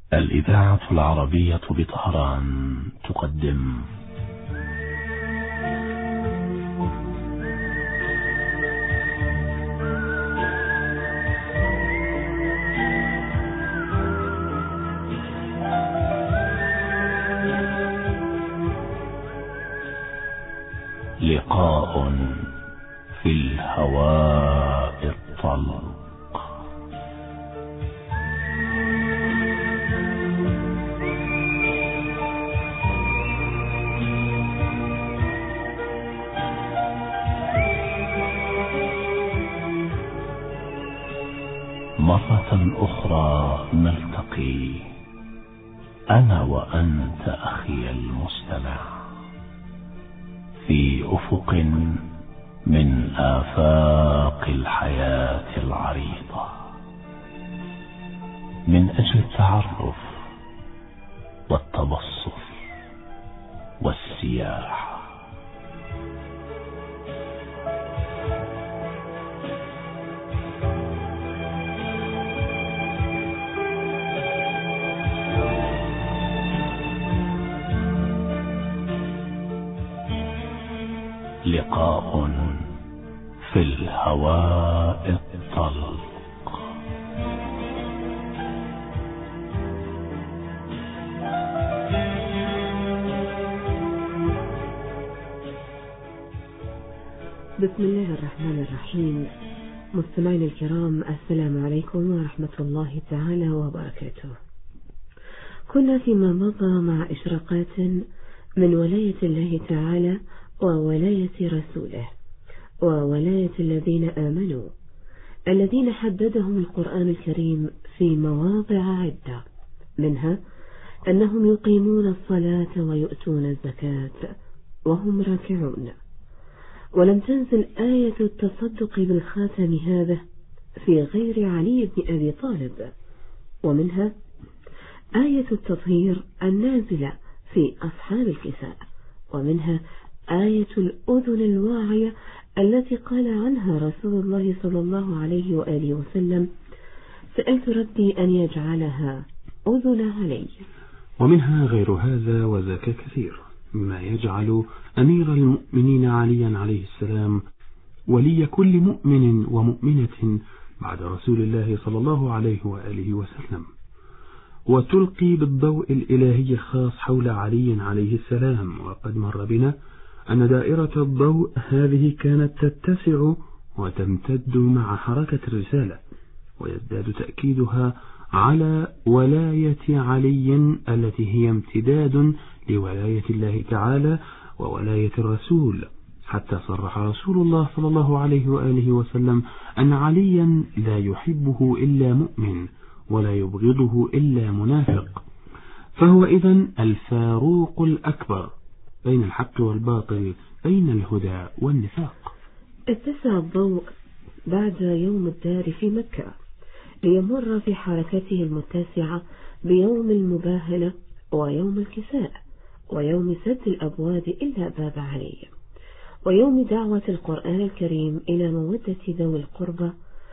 الإذاعة العربية بطهران تقدم لقاء في الهواء الطلق. مرة أخرى نلتقي أنا وأنت أخي المستمع في أفق من آفاق الحياة العريضة، من أجل التعرف والتبصر والسياحة. لقاء في الهواء الطلق. بسم الله الرحمن الرحيم. مستمعينا الكرام، السلام عليكم ورحمة الله تعالى وبركاته. كنا فيما مضى مع إشراقات من ولاية الله تعالى وولاية رسوله وولاية الذين آمنوا، الذين حددهم القرآن الكريم في مواضع عدة، منها أنهم يقيمون الصلاة ويؤتون الزكاة وهم راكعون. ولم تنزل آية التصدق بالخاتم هذا في غير علي بن أبي طالب، ومنها آية التطهير النازلة في أصحاب الكساء، ومنها آية الأذن الواعية التي قال عنها رسول الله صلى الله عليه وآله وسلم: سألت ربي أن يجعلها أذن علي. ومنها غير هذا وذاك كثير مما يجعل أمير المؤمنين عليا عليه السلام ولي كل مؤمن ومؤمنة بعد رسول الله صلى الله عليه وآله وسلم، وتلقي بالضوء الإلهي الخاص حول علي عليه السلام. وقد مر بنا أن دائرة الضوء هذه كانت تتسع وتمتد مع حركة الرسالة، ويزداد تأكيدها على ولاية علي التي هي امتداد لولاية الله تعالى وولاية الرسول، حتى صرح رسول الله صلى الله عليه وآله وسلم أن عليا لا يحبه إلا مؤمن ولا يبغضه إلا منافق، فهو إذن الفاروق الأكبر بين الحق والباطل، بين الهدى والنفاق. اتسع الضوء بعد يوم الدار في مكة ليمر في حركته المتسعة بيوم المباهلة ويوم الكساء ويوم سد الأبواب إلا باب علي، ويوم دعوة القرآن الكريم إلى مودة ذوي القربى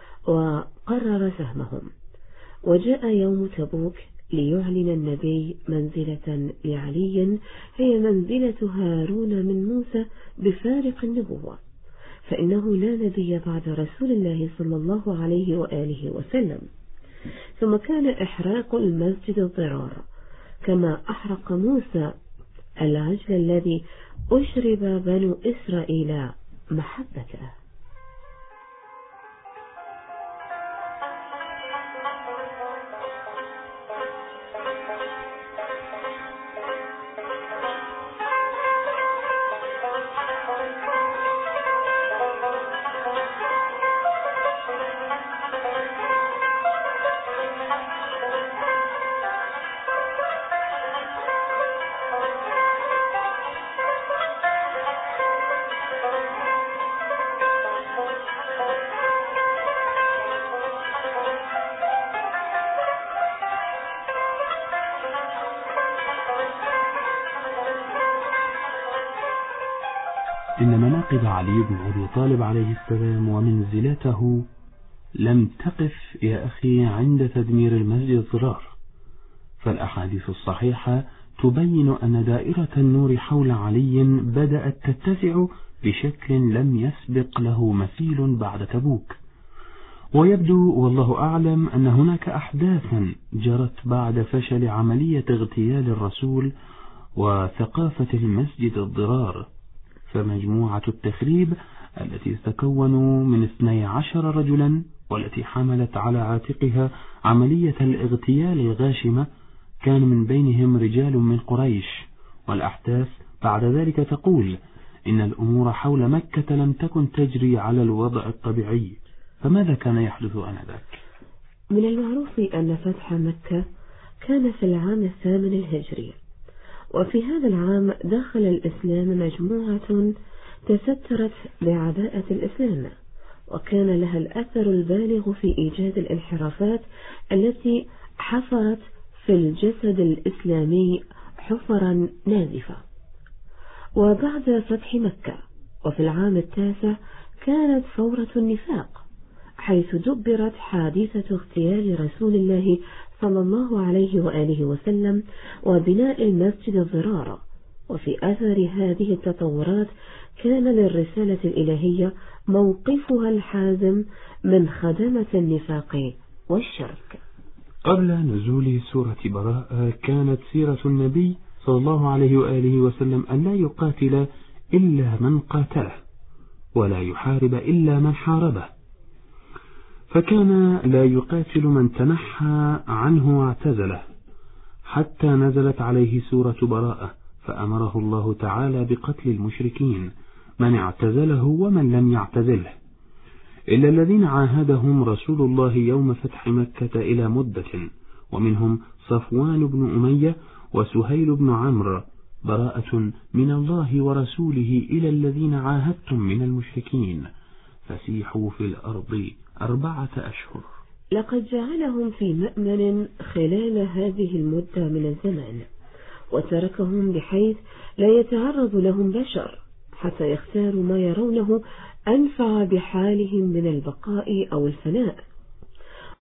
وقرر سهمهم. وجاء يوم تبوك ليعلن النبي منزلة لعلي هي منزلة هارون من موسى بفارق النبوة، فإنه لا نبي بعد رسول الله صلى الله عليه وآله وسلم. ثم كان إحراق المسجد الضرار، كما أحرق موسى العجل الذي أشرب بنو إسرائيل محبته. إن مناقب علي بن أبي طالب عليه السلام ومنزلته لم تقف يا أخي عند تدمير المسجد الضرار، فالأحاديث الصحيحة تبين أن دائرة النور حول علي بدأت تتسع بشكل لم يسبق له مثيل بعد تبوك. ويبدو والله أعلم أن هناك أحداثا جرت بعد فشل عملية اغتيال الرسول وثقافة المسجد الضرار، فمجموعة التخريب التي تتكون من 12 رجلا والتي حملت على عاتقها عملية الاغتيال الغاشمة كان من بينهم رجال من قريش. والأحداث بعد ذلك تقول إن الأمور حول مكة لم تكن تجري على الوضع الطبيعي، فماذا كان يحدث آنذاك؟ من المعروف أن فتح مكة كان في العام 8 الهجري، وفي هذا العام دخل الإسلام مجموعة تسترت بعباءة الإسلام، وكان لها الأثر البالغ في إيجاد الانحرافات التي حفرت في الجسد الإسلامي حفرا نازفة. وبعد فتح مكة وفي العام 9 كانت فورة النفاق، حيث دبرت حادثة اغتيال رسول الله صلى الله عليه وآله وسلم وبناء المسجد الضرار. وفي أثر هذه التطورات كان للرسالة الإلهية موقفها الحازم من خدمة النفاق والشرك. قبل نزول سورة براءة كانت سيرة النبي صلى الله عليه وآله وسلم أن لا يقاتل إلا من قاتله ولا يحارب إلا من حاربه، فكان لا يقاتل من تنحى عنه واعتزله، حتى نزلت عليه سورة براءة فأمره الله تعالى بقتل المشركين من اعتزله ومن لم يعتزله، إلا الذين عاهدهم رسول الله يوم فتح مكة إلى مدة، ومنهم صفوان بن أمية وسهيل بن عمرو. براءة من الله ورسوله إلى الذين عاهدتم من المشركين فسيحوا في الأرض 4 أشهر. لقد جعلهم في مأمن خلال هذه المدة من الزمان، وتركهم بحيث لا يتعرض لهم بشر حتى يختاروا ما يرونه أنفع بحالهم من البقاء أو الفناء.